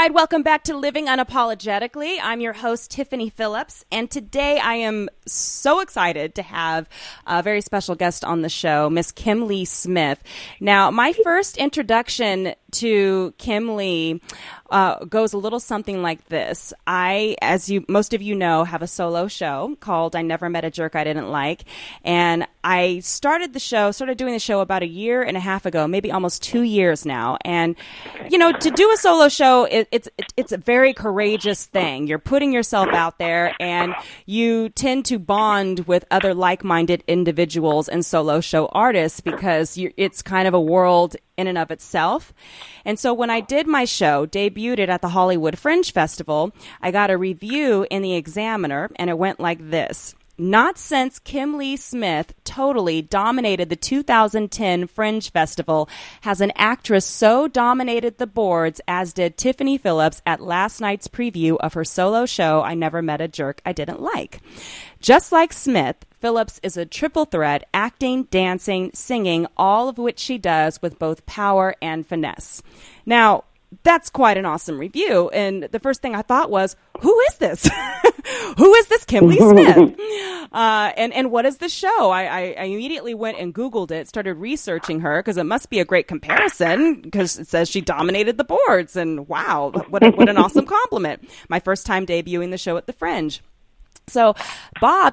right, welcome back to Living Unapologetically. I'm your host, Tiffany Phillips, and today I am so excited to have a very special guest on the show, Miss Kim Lee Smith. Now, my first introduction to Kim Lee goes a little something like this. Most of you know, have a solo show called I Never Met a Jerk I Didn't Like, and I started doing the show about a year and a half ago, maybe almost 2 years now. And, you know, to do a solo show, it's a very courageous thing. You're putting yourself out there, and you tend to bond with other like-minded individuals and solo show artists because it's kind of a world in and of itself. And so when I did my show, debuted it at the Hollywood Fringe Festival, I got a review in the Examiner, and it went like this. Not since Kim Lee Smith totally dominated the 2010 Fringe Festival has an actress so dominated the boards as did Tiffany Phillips at last night's preview of her solo show, I Never Met a Jerk I Didn't Like. Just like Smith, Phillips is a triple threat, acting, dancing, singing, all of which she does with both power and finesse. Now, that's quite an awesome review. And the first thing I thought was, who is this? Who is this Kim Lee Smith? And what is the show? I immediately went and Googled it, started researching her because it must be a great comparison because it says she dominated the boards. And wow, what an awesome compliment. My first time debuting the show at the Fringe. So Bob,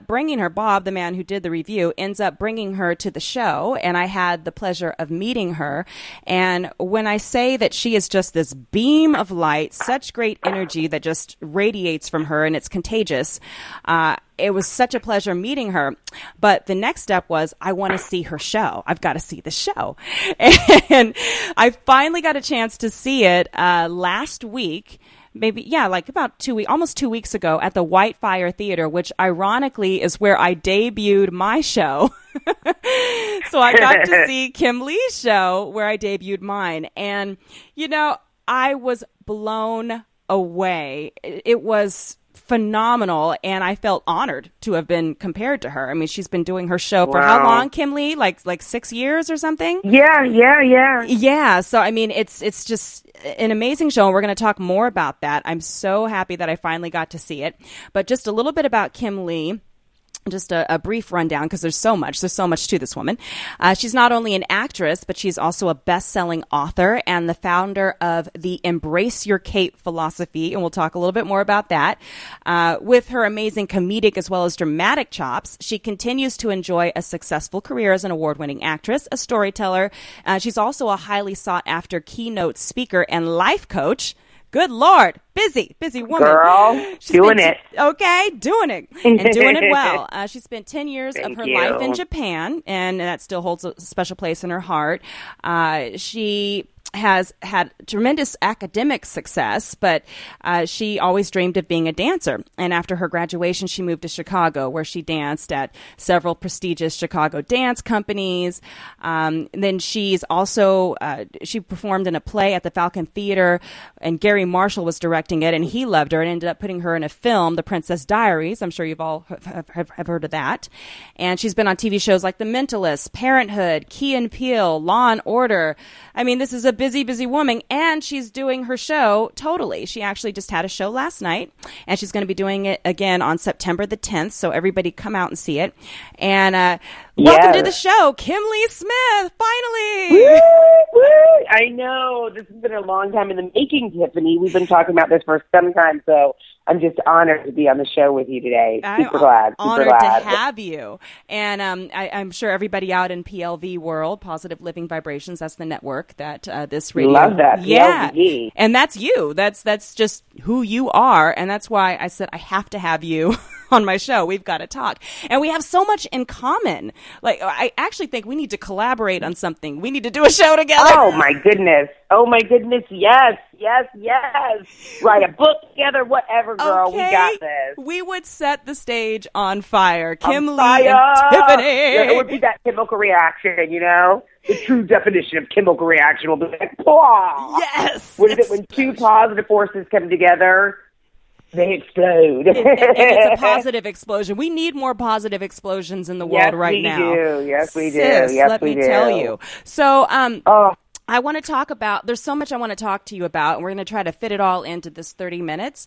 the man who did the review, ends up bringing her to the show, and I had the pleasure of meeting her. And when I say that she is just this beam of light, such great energy that just radiates from her, and it's contagious, it was such a pleasure meeting her. But the next step was, I want to see her show. I've got to see the show. And I finally got a chance to see it last week. About almost 2 weeks ago at the Whitefire Theater, which ironically is where I debuted my show. So I got to see Kim Lee's show where I debuted mine. And, you know, I was blown away. It was phenomenal, and I felt honored to have been compared to her. I mean, she's been doing her show for how long, Kim Lee? Like 6 years or something? Yeah. Yeah, so I mean, it's just an amazing show, and we're going to talk more about that. I'm so happy that I finally got to see it. But just a little bit about Kim Lee. Just a brief rundown because there's so much to this woman. She's not only an actress, but she's also a best-selling author and the founder of the Embrace Your Cape philosophy, and we'll talk a little bit more about that. With her amazing comedic as well as dramatic chops, she continues to enjoy a successful career as an award-winning actress, a storyteller. She's also a highly sought-after keynote speaker and life coach. Good Lord. Busy woman. Girl, doing it. Okay, doing it. And doing it well. She spent 10 years of her life in Japan, and that still holds a special place in her heart. She has had tremendous academic success, but she always dreamed of being a dancer. And after her graduation, she moved to Chicago, where she danced at several prestigious Chicago dance companies. Then she's also, she performed in a play at the Falcon Theater, and Gary Marshall was directing it, and he loved her and ended up putting her in a film, The Princess Diaries. I'm sure you've all have heard of that. And she's been on TV shows like The Mentalist, Parenthood, Key and Peele, Law and Order. I mean, this is a busy woman, and she's doing her show totally. She actually just had a show last night, and she's going to be doing it again on September the 10th, so everybody come out and see it. And welcome to the show, Kim Lee Smith, finally! Woo, woo. I know. This has been a long time in the making, Tiffany. We've been talking about this for some time, so I'm just honored to be on the show with you today. Super glad. Honored to have you. And I'm sure everybody out in PLV world, Positive Living Vibrations, that's the network that this radio. Love that. Yeah. PLV. And that's you. That's just who you are. And that's why I said I have to have you on my show. We've got to talk. And we have so much in common. Like, I actually think we need to collaborate on something. We need to do a show together. Oh, my goodness. Yes. Write a book together, whatever, girl. Okay. We got this. We would set the stage on fire. Kim Lee fire. and Tiffany. Yeah, it would be that chemical reaction, you know? The true definition of chemical reaction will be like, Pwah! Yes. What is it when two positive forces come together? They explode. And it's a positive explosion. We need more positive explosions in the world right now. Yes, we do. Sis, let me tell you. So, I want to talk about, there's so much I want to talk to you about, and we're going to try to fit it all into this 30 minutes.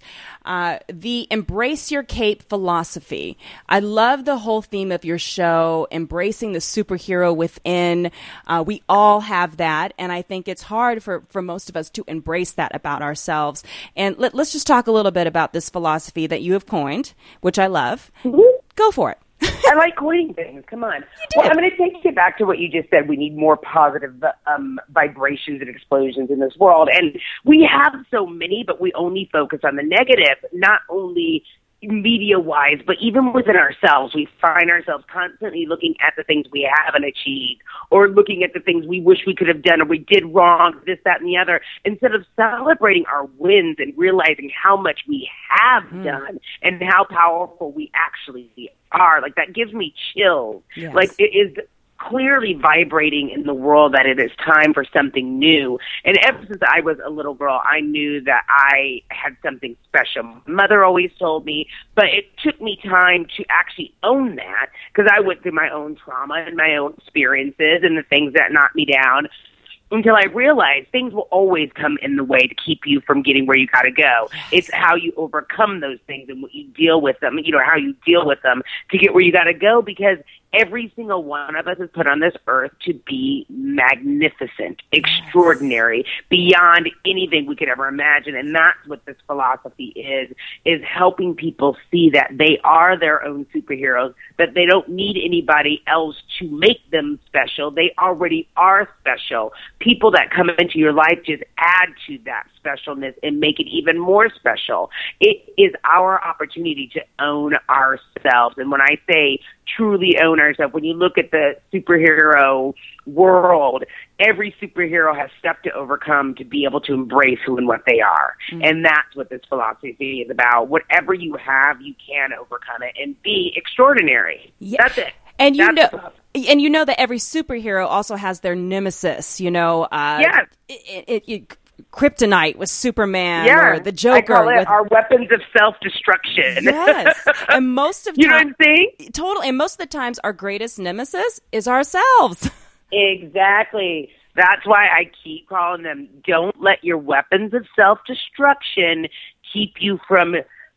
The Embrace Your Cape philosophy. I love the whole theme of your show, embracing the superhero within. We all have that, and I think it's hard for most of us to embrace that about ourselves. And let's just talk a little bit about this philosophy that you have coined, which I love. Mm-hmm. Go for it. I like coining things. Come on. Well, I'm going to take you back to what you just said. We need more positive vibrations and explosions in this world. And we have so many, but we only focus on the negative, not only media-wise, but even within ourselves. We find ourselves constantly looking at the things we haven't achieved, or looking at the things we wish we could have done, or we did wrong, this, that, and the other, instead of celebrating our wins and realizing how much we have done and how powerful we actually are. Like, that gives me chills. Yes. Like, it is clearly vibrating in the world that it is time for something new. And ever since I was a little girl, I knew that I had something special. My mother always told me, but it took me time to actually own that, because I went through my own trauma and my own experiences and the things that knocked me down, until I realized things will always come in the way to keep you from getting where you got to go. It's how you overcome those things and what you deal with them, how you deal with them to get where you got to go, because every single one of us is put on this earth to be magnificent, extraordinary, beyond anything we could ever imagine. And that's what this philosophy is helping people see that they are their own superheroes, that they don't need anybody else to make them special. They already are special. People that come into your life just add to that specialness and make it even more special. It is our opportunity to own ourselves. And when I say truly own ourselves, when you look at the superhero world, every superhero has stuff to overcome to be able to embrace who and what they are. Mm-hmm. And that's what this philosophy is about. Whatever you have, you can overcome it and be extraordinary. Yeah. That's it. And you know that every superhero also has their nemesis, Yes. Kryptonite with Superman, or the Joker. I call it our weapons of self-destruction. Yes. And most of you know what I'm saying? Totally. And most of the times our greatest nemesis is ourselves. Exactly. That's why I keep calling them, don't let your weapons of self-destruction keep you from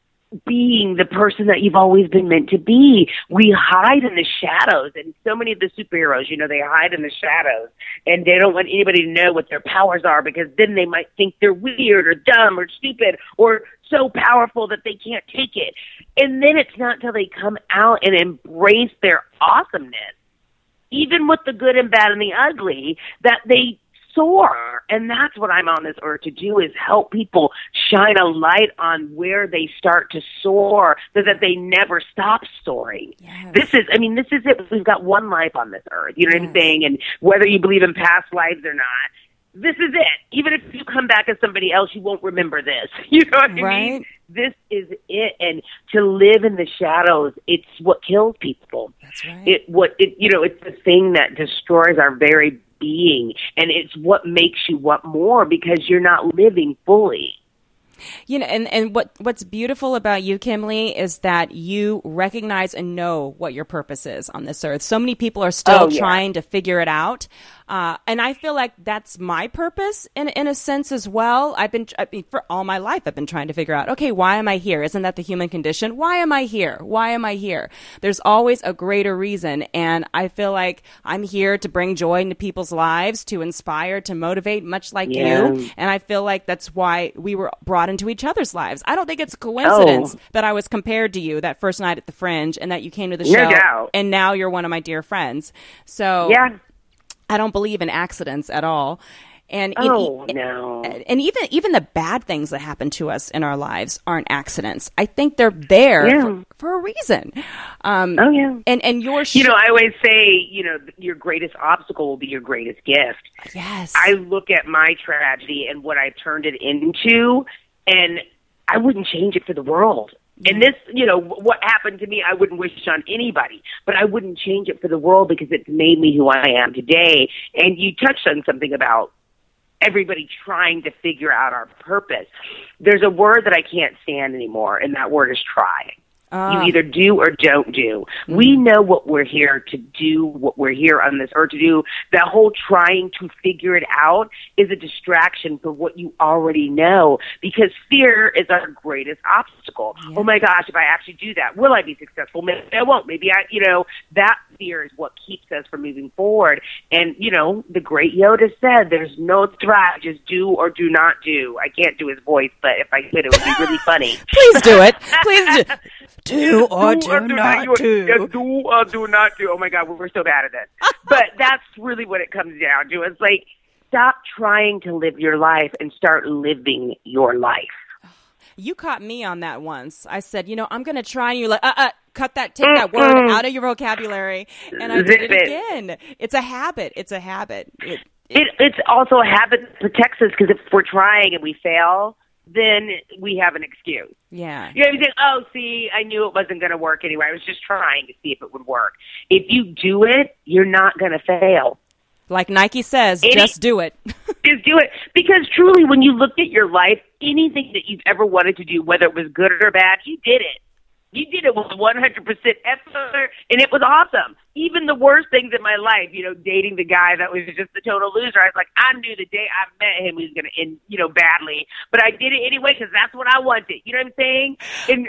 being the person that you've always been meant to be. We hide in the shadows, and so many of the superheroes, they hide in the shadows, and they don't want anybody to know what their powers are, because then they might think they're weird or dumb or stupid or so powerful that they can't take it. And then it's not until they come out and embrace their awesomeness, even with the good and bad and the ugly, that they soar. And that's what I'm on this earth to do, is help people shine a light on where they start to soar, so that they never stop soaring. Yes. This is it. We've got one life on this earth. You know what I'm saying? And whether you believe in past lives or not, this is it. Even if you come back as somebody else, you won't remember this. You know what I mean? This is it. And to live in the shadows, it's what kills people. That's right. It's the thing that destroys our very being, and it's what makes you want more, because you're not living fully. And what's beautiful about you, Kim Lee, is that you recognize and know what your purpose is on this earth. So many people are still trying to figure it out. And I feel like that's my purpose in a sense as well. For all my life, I've been trying to figure out, okay, why am I here? Isn't that the human condition? Why am I here? Why am I here? There's always a greater reason. And I feel like I'm here to bring joy into people's lives, to inspire, to motivate, much like you. And I feel like that's why we were brought into each other's lives. I don't think it's a coincidence that I was compared to you that first night at the Fringe, and that you came to the show. No. And now you're one of my dear friends. So I don't believe in accidents at all. And no. And even the bad things that happen to us in our lives aren't accidents. I think they're there for a reason. And I always say, your greatest obstacle will be your greatest gift. Yes. I look at my tragedy and what I've turned it into, and I wouldn't change it for the world. And this, what happened to me, I wouldn't wish on anybody, but I wouldn't change it for the world, because it's made me who I am today. And you touched on something about everybody trying to figure out our purpose. There's a word that I can't stand anymore, and that word is try. You either do or don't do. We know what we're here to do, what we're here on this earth to do. That whole trying to figure it out is a distraction for what you already know, because fear is our greatest obstacle. Yeah. Oh my gosh, if I actually do that, will I be successful? Maybe I won't. Maybe that fear is what keeps us from moving forward. And, the great Yoda said, there's no try, just do or do not do. I can't do his voice, but if I could, it would be really funny. Please do it. Please do. Do or do not do. Yeah, do or do not do. Oh my God, we're so bad at this. But that's really what it comes down to. It's like, stop trying to live your life and start living your life. You caught me on that once. I said, I'm going to try, and you're like, cut that, take that word out of your vocabulary. And I did it again. It's a habit. It's a habit. It's also a habit that protects us, because if we're trying and we fail, then we have an excuse. Yeah. You think, see, I knew it wasn't going to work anyway. I was just trying to see if it would work. If you do it, you're not going to fail. Like Nike says, just do it. Just do it. Because truly, when you look at your life, anything that you've ever wanted to do, whether it was good or bad, you did it. You did it with 100% effort, and it was awesome. Even the worst things in my life, dating the guy that was just a total loser. I was like, I knew the day I met him he was going to end, badly, but I did it anyway because that's what I wanted. You know what I'm saying? And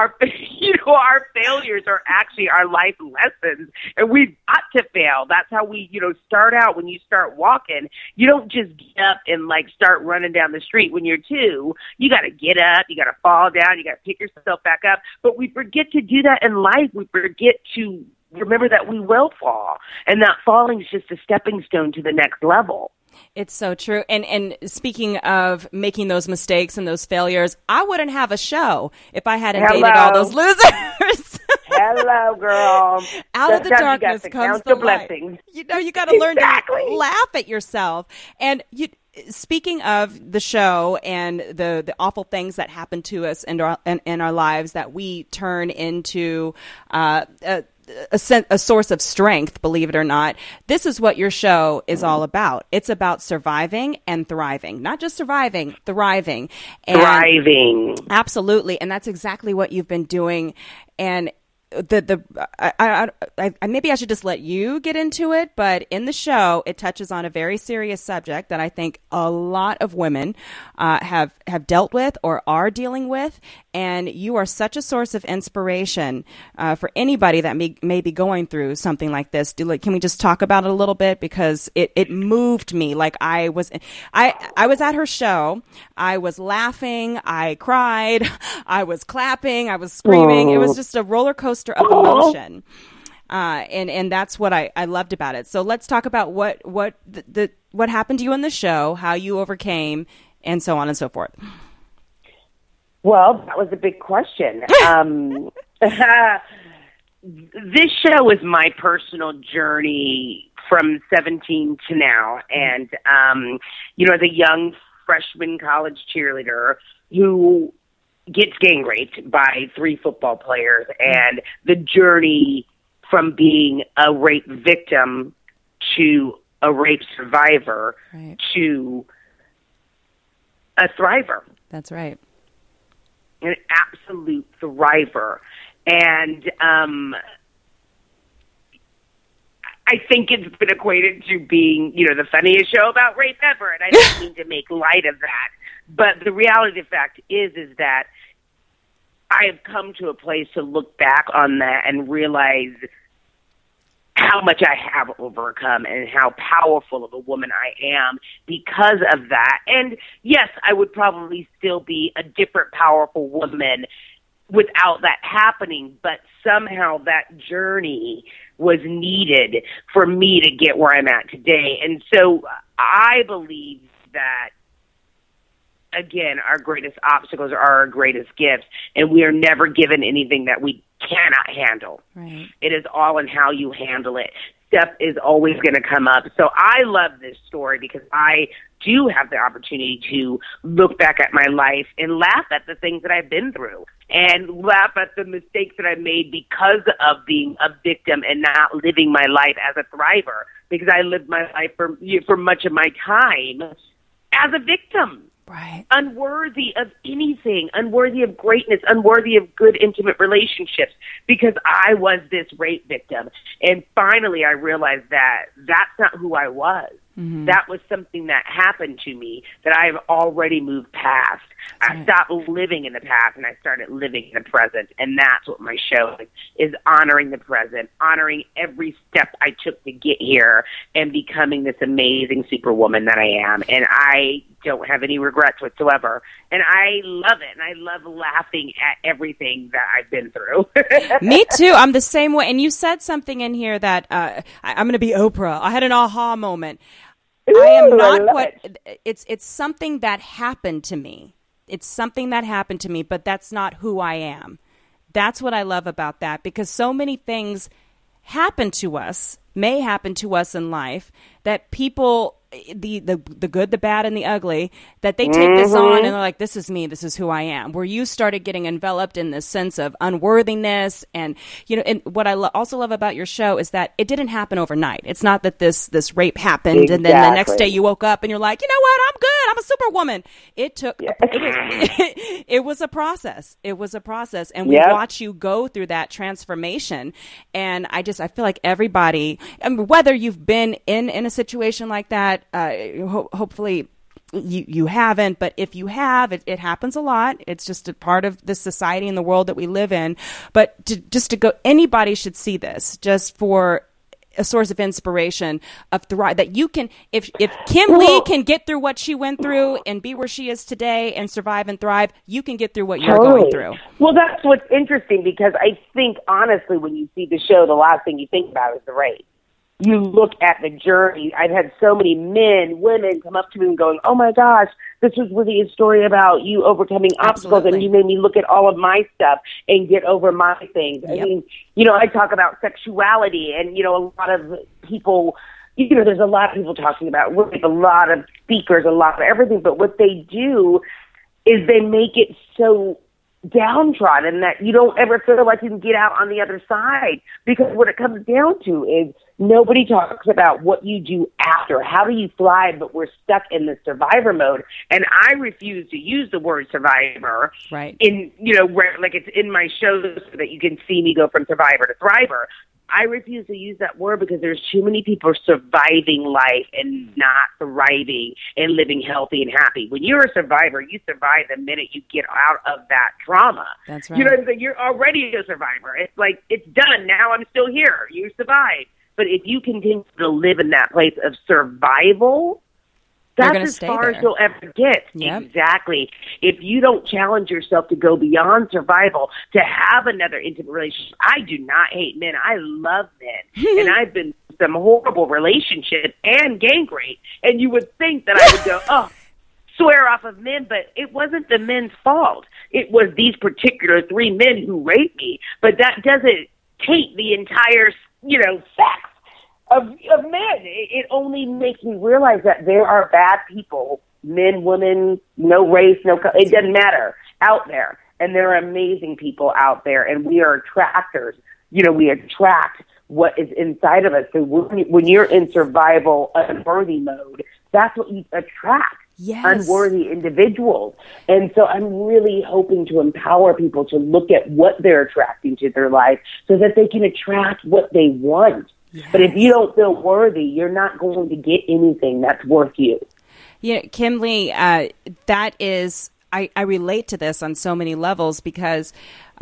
our failures are actually our life lessons, and we've got to fail. That's how we, start out. When you start walking, you don't just get up and start running down the street when you're two. You got to get up, you got to fall down, you got to pick yourself back up. But we forget to do that in life. We forget to remember that we will fall, and that falling is just a stepping stone to the next level. It's so true. And speaking of making those mistakes and those failures, I wouldn't have a show if I hadn't dated all those losers. Hello, girl. Out of the darkness comes the light. You got to learn to laugh at yourself. And speaking of the show and the awful things that happen to us in our lives that we turn into a source of strength, believe it or not, this is what your show is all about. It's about surviving and thriving. Not just surviving, thriving. Thriving. Absolutely. And that's exactly what you've been doing. And maybe I should just let you get into it, but in the show, it touches on a very serious subject that I think a lot of women have dealt with or are dealing with, and you are such a source of inspiration for anybody that may be going through something like this. Can we just talk about it a little bit, because it moved me. Like I was at her show, I was laughing, I cried, I was clapping, I was screaming. It was just a roller coaster of emotion, and that's what I loved about it. So let's talk about what happened to you in the show, how you overcame, and so on and so forth. Well, that was a big question. This show is my personal journey from 17 to now, and as a young freshman college cheerleader who gets gang raped by 3 football players, and the journey from being a rape victim to a rape survivor, right, to a thriver. That's right. An absolute thriver. And I think it's been equated to being, the funniest show about rape ever, and I don't mean to make light of that. But the reality of the fact is that I have come to a place to look back on that and realize how much I have overcome and how powerful of a woman I am because of that. And yes, I would probably still be a different powerful woman without that happening, but somehow that journey was needed for me to get where I'm at today. And so I believe that, again, our greatest obstacles are our greatest gifts, and we are never given anything that we cannot handle. Right. It is all in how you handle it. Stuff is always going to come up. So I love this story because I do have the opportunity to look back at my life and laugh at the things that I've been through and laugh at the mistakes that I've made because of being a victim and not living my life as a thriver, because I lived my life for much of my time as a victim. Right. Unworthy of anything, unworthy of greatness, unworthy of good intimate relationships, because I was this rape victim. And finally I realized that that's not who I was. Mm-hmm. That was something that happened to me that I've already moved past. I stopped living in the past and I started living in the present. And that's what my show is honoring the present, honoring every step I took to get here and becoming this amazing superwoman that I am. And I don't have any regrets whatsoever. And I love it. And I love laughing at everything that I've been through. Me too. I'm the same way. And you said something in here that I'm going to be Oprah. I had an aha moment. Ooh, I am not it's something that happened to me. It's something that happened to me, but that's not who I am. That's what I love about that, because so many things may happen to us in life that people, the good, the bad, and the ugly, that they take this on and they're like, this is me, this is who I am. Where you started getting enveloped in this sense of unworthiness. And, and what I also love about your show is that it didn't happen overnight. It's not that this rape happened and then the next day you woke up and you're like, you know what, I'm good, I'm a superwoman. It took, it was a process. It was a process. And we watch you go through that transformation. And I feel like everybody, whether you've been in a situation like that, hopefully you haven't, but if you have, it happens a lot. It's just a part of the society and the world that we live in. But anybody should see this just for a source of inspiration of thrive, that you can, if Kim Lee can get through what she went through and be where she is today and survive and thrive, you can get through what you're going through. Well, that's what's interesting, because I think honestly, when you see the show, the last thing you think about is the rape. You look at the journey. I've had so many men, women come up to me and going, oh my gosh, this was really a story about you overcoming obstacles. And you made me look at all of my stuff and get over my things. Yep. I mean, I talk about sexuality and, a lot of people, there's a lot of people talking about rape, a lot of speakers, a lot of everything. But what they do is they make it so downtrodden that you don't ever feel like you can get out on the other side, because what it comes down to is nobody talks about what you do after. How do you thrive? But we're stuck in the survivor mode, and I refuse to use the word survivor. Right. Like it's in my show so that you can see me go from survivor to thriver. I refuse to use that word because there's too many people surviving life and not thriving and living healthy and happy. When you're a survivor, you survive the minute you get out of that trauma. That's right. You know what I'm saying? You're already a survivor. It's like, it's done. Now I'm still here. You survived. But if you continue to live in that place of survival, that's as far as you'll ever get. Yep. Exactly. If you don't challenge yourself to go beyond survival, to have another intimate relationship. I do not hate men. I love men. And I've been in some horrible relationships and gained weight. And you would think that I would go, swear off of men, but it wasn't the men's fault. It was these particular 3 men who raped me. But that doesn't take the entire, sex of men. It only makes me realize that there are bad people, men, women, no race, it doesn't matter, out there. And there are amazing people out there, and we are attractors. We attract what is inside of us. So when you're in survival, unworthy mode, that's what you attract. Yes. Unworthy individuals. And so I'm really hoping to empower people to look at what they're attracting to their life so that they can attract what they want. Yes. But if you don't feel worthy, you're not going to get anything that's worth you. Kim Lee, that is, I relate to this on so many levels, because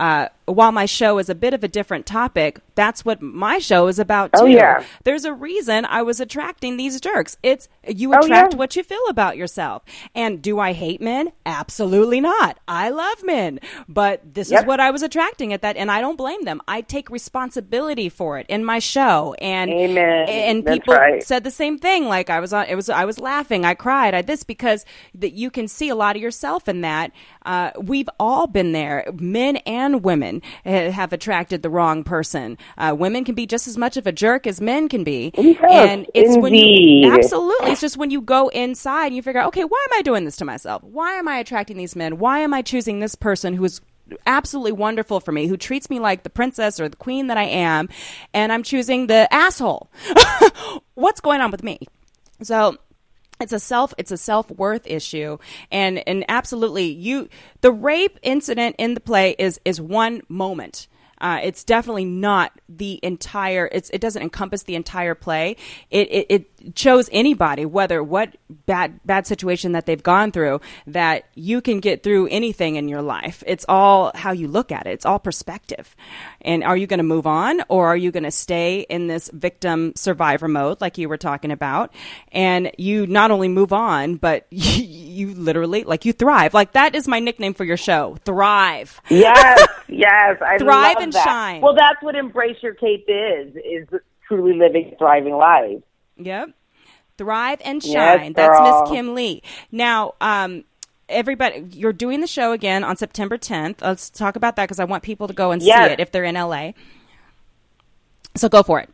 while my show is a bit of a different topic, that's what my show is about too. Oh, yeah. There's a reason I was attracting these jerks. It's you attract what you feel about yourself. And do I hate men? Absolutely not. I love men. But this is what I was attracting at that, and I don't blame them. I take responsibility for it in my show. And Amen. And that's people right. said the same thing. Like I was laughing, I cried, because that you can see a lot of yourself in that. We've all been there. Men and women have attracted the wrong person. Women can be just as much of a jerk as men can be. Yes, and it's indeed. when you, absolutely, it's just when you go inside and you figure out, okay, why am I doing this to myself? Why am I attracting these men? Why am I choosing this person who is absolutely wonderful for me, who treats me like the princess or the queen that I am, and I'm choosing the asshole? What's going on with me? So it's a self-worth issue. And absolutely, the rape incident in the play is one moment. It's definitely not the entire. It doesn't encompass the entire play. It shows anybody, whether what bad situation that they've gone through, that you can get through anything in your life. It's all how you look at it. It's all perspective. And are you going to move on, or are you going to stay in this victim survivor mode, like you were talking about? And you not only move on, but you literally, like, you thrive. Like, that is my nickname for your show, Thrive. Yes, yes, I Thrive love and that. shine. Well, that's what Embrace Your Cape is truly living a thriving life. Yep. Thrive and Yes, shine. That's girl. Miss Kim Lee. Now, everybody, you're doing the show again on September 10th. Let's talk about that, because I want people to go and see it if they're in LA. So go for it.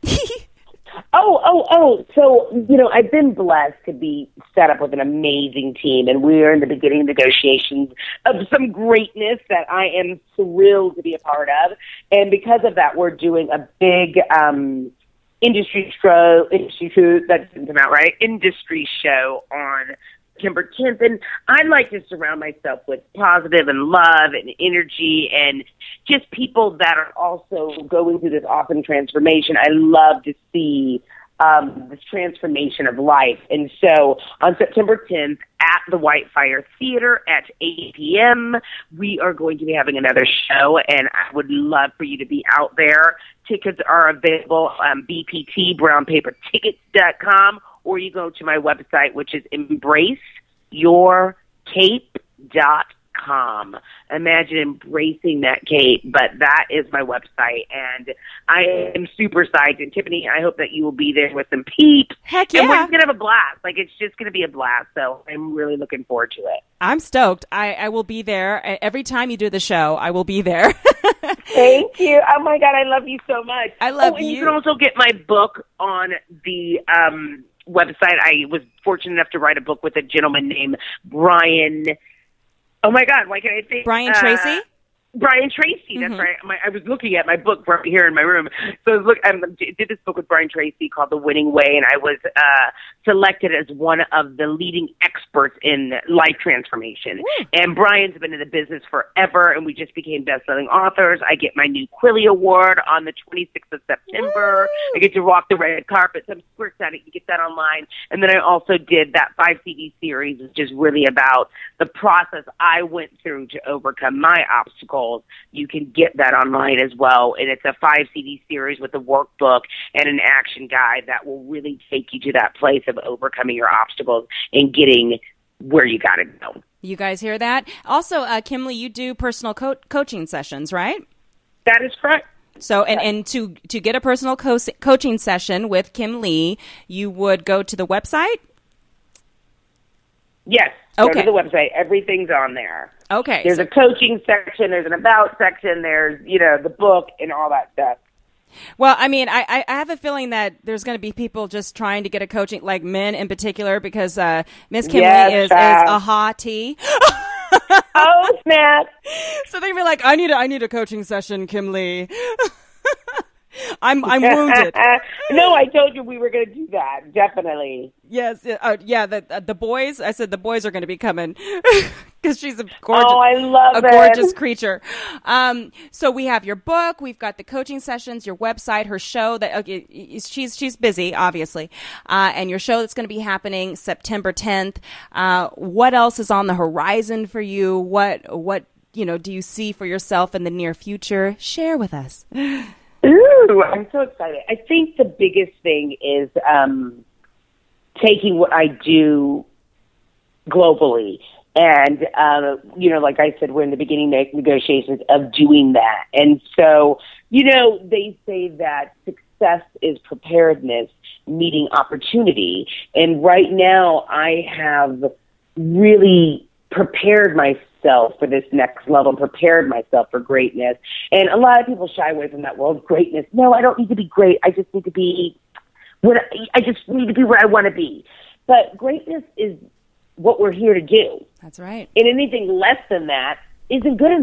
So, I've been blessed to be set up with an amazing team, and we're in the beginning negotiations of some greatness that I am thrilled to be a part of. And because of that, we're doing a big industry show on September 10th. And I like to surround myself with positive and love and energy and just people that are also going through this awesome transformation. I love to see this transformation of life. And so on September 10th at the Whitefire Theater at 8 p.m., we are going to be having another show, and I would love for you to be out there. Tickets are available on BPT, brownpapertickets.com, or you go to my website, which is embraceyourcape.com. Imagine embracing that cape, but that is my website, and I am super psyched. And Tiffany, I hope that you will be there with some peeps. Heck yeah. And we're just going to have a blast. Like, it's just going to be a blast, so I'm really looking forward to it. I'm stoked. I will be there. Every time you do the show, I will be there. Thank you. Oh, my God, I love you so much. I love and you. You can also get my book on the website. I was fortunate enough to write a book with a gentleman named Brian. Oh, my God, why can't I think? Brian Tracy? Brian Tracy, that's right. I was looking at my book right here in my room. So I did this book with Brian Tracy called The Winning Way, and I was selected as one of the leading experts in life transformation. And Brian's been in the business forever, and we just became best-selling authors. I get my new Quilly Award on the 26th of September. I get to walk the red carpet, so I'm super excited. You get that online. And then I also did that 5-CD series, which is really about the process I went through to overcome my obstacles. You can get that online as well, and it's a 5-CD series with a workbook and an action guide that will really take you to that place of overcoming your obstacles and getting where you got to go. You guys hear that? Also, Kim Lee, you do personal coaching sessions, right? That is correct. So, and to get a personal coaching session with Kim Lee, you would go to the website? Yes. Okay. Go to the website. Everything's on there. Okay. There's a coaching section. There's an about section. There's, the book and all that stuff. Well, I mean, I have a feeling that there's going to be people just trying to get a coaching, like men in particular, because Miss Kim Lee is a hottie. Oh, snap. So they're going to be like, I need a coaching session, Kim Lee. I'm wounded. No, I told you we were going to do that. Definitely. Yes. The boys. I said the boys are going to be coming because she's a gorgeous. Oh, I love a gorgeous creature. So we have your book. We've got the coaching sessions, your website, her show. She's busy, obviously, and your show that's going to be happening September 10th. What else is on the horizon for you? What do you see for yourself in the near future? Share with us. Ooh, I'm so excited. I think the biggest thing is taking what I do globally. And, like I said, we're in the beginning negotiations of doing that. And so, they say that success is preparedness meeting opportunity. And right now I have really prepared myself for this next level, prepared myself for greatness. And a lot of people shy away from that world of greatness. No, I don't need to be great. I just need to be where I want to be. But greatness is what we're here to do. That's right. And anything less than that isn't good enough.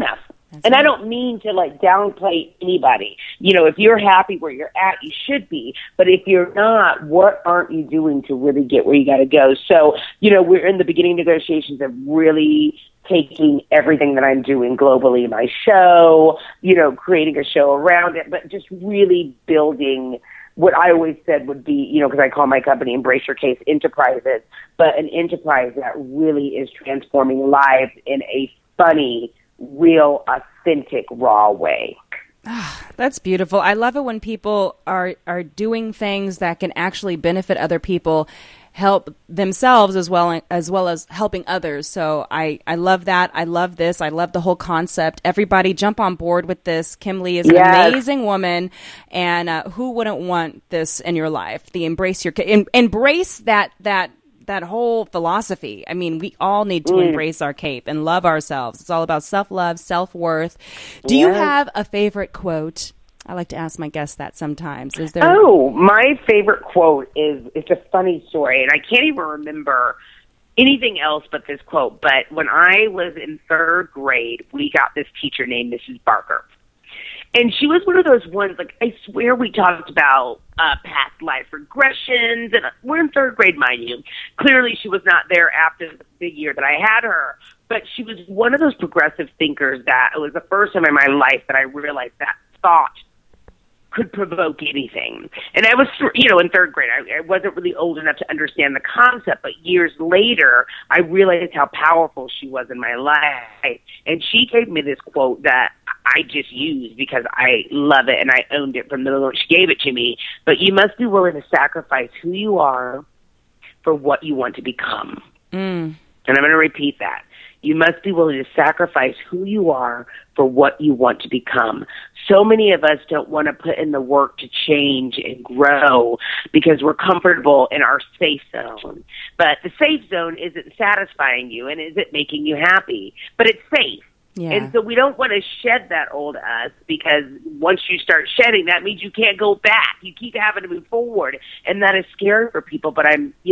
And I don't mean to like downplay anybody. You know, if you're happy where you're at, you should be. But if you're not, what aren't you doing to really get where you got to go? So, you know, we're in the beginning negotiations of really taking everything that I'm doing globally, my show, you know, creating a show around it, but just really building what I always said would be, you know, because I call my company Embrace Your Case Enterprises, but an enterprise that really is transforming lives in a funny, real, authentic, raw way. That's beautiful. I love it when people are doing things that can actually benefit other people, help themselves as well as helping others. So I love that. I love this. I love the whole concept. Everybody jump on board with this. Kim Lee is an amazing woman, and who wouldn't want this in your life? The embrace that whole philosophy. I mean, we all need to embrace our cape and love ourselves. It's all about self-love, self-worth. Do you have a favorite quote? I like to ask my guests that sometimes. Is there? Oh, my favorite quote is, it's a funny story, and I can't even remember anything else but this quote. But when I was in third grade, we got this teacher named Mrs. Barker. And she was one of those ones, like, I swear we talked about past life regressions, and we're in third grade, mind you. Clearly she was not there after the year that I had her, but she was one of those progressive thinkers that it was the first time in my life that I realized that thought could provoke anything. And I was, you know, in third grade. I wasn't really old enough to understand the concept, but years later, I realized how powerful she was in my life. And she gave me this quote that I just used because I love it and I owned it from the moment she gave it to me. But you must be willing to sacrifice who you are for what you want to become. And I'm going to repeat that. You must be willing to sacrifice who you are for what you want to become. So many of us don't want to put in the work to change and grow because we're comfortable in our safe zone. But the safe zone isn't satisfying you and isn't making you happy, but it's safe. Yeah. And so we don't want to shed that old us, because once you start shedding, that means you can't go back. You keep having to move forward, and that is scary for people. But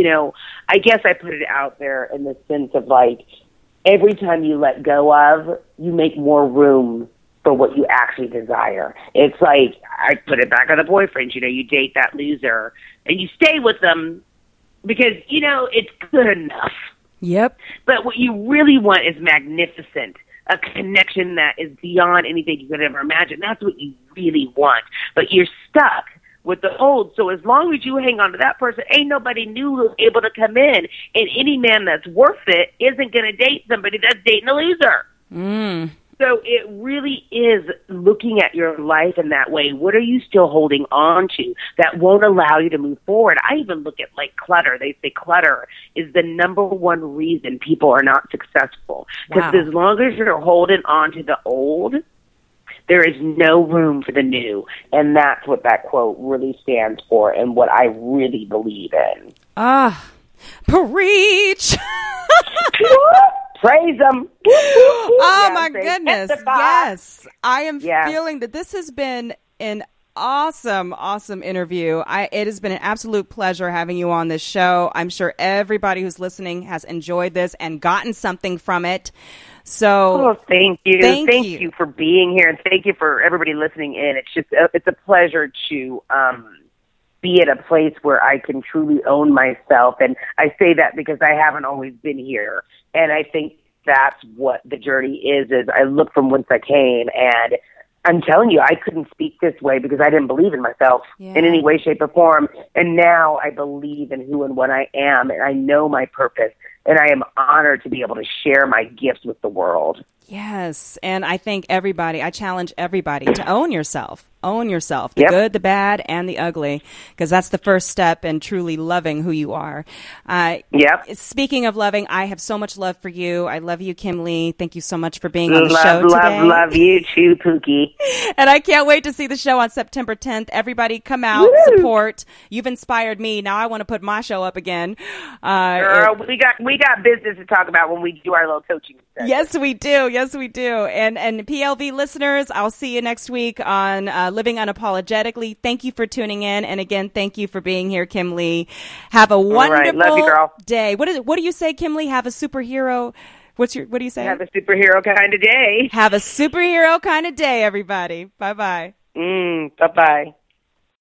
I guess I put it out there in the sense of, like, every time you let go of, you make more room for what you actually desire. It's like, I put it back on the boyfriends. You know, you date that loser, and you stay with them because, you know, it's good enough. Yep. But what you really want is magnificent, a connection that is beyond anything you could ever imagine. That's what you really want. But you're stuck with the old. So as long as you hang on to that person, ain't nobody new who's able to come in. And any man that's worth it isn't going to date somebody that's dating a loser. So it really is looking at your life in that way. What are you still holding on to that won't allow you to move forward? I even look at, like, clutter. They say clutter is the number one reason people are not successful. Because as long as you're holding on to the old, there is no room for the new. And that's what that quote really stands for and what I really believe in. Preach! Praise them. Oh, my goodness. Yes. I am feeling that this has been an awesome interview. It has been an absolute pleasure having you on this show. I'm sure everybody who's listening has enjoyed this and gotten something from it. So thank you. Thank you for being here, and thank you for everybody listening in. It's a pleasure to be at a place where I can truly own myself. And I say that because I haven't always been here. And I think that's what the journey is I look from whence I came. And I'm telling you, I couldn't speak this way because I didn't believe in myself in any way, shape, or form. And now I believe in who and what I am, and I know my purpose. And I am honored to be able to share my gifts with the world. Yes. And I think I challenge everybody to own yourself. Own yourself, the good, the bad, and the ugly, because that's the first step in truly loving who you are. Speaking of loving, I have so much love for you. I love you, Kim Lee. Thank you so much for being on the show today. Love you too, Pookie. And I can't wait to see the show on September 10th. Everybody come out, support. You've inspired me. Now I want to put my show up again. Girl, we got business to talk about when we do our little coaching session. Yes, we do. Yes, we do. And PLV listeners, I'll see you next week on Living Unapologetically. Thank you for tuning in. And again, thank you for being here, Kim Lee. Have a wonderful Love you, girl. day. What do you say, Kim Lee? Have a superhero What do you say? Have a superhero kind of day. Have a superhero kind of day, everybody. Bye-bye. Bye-bye.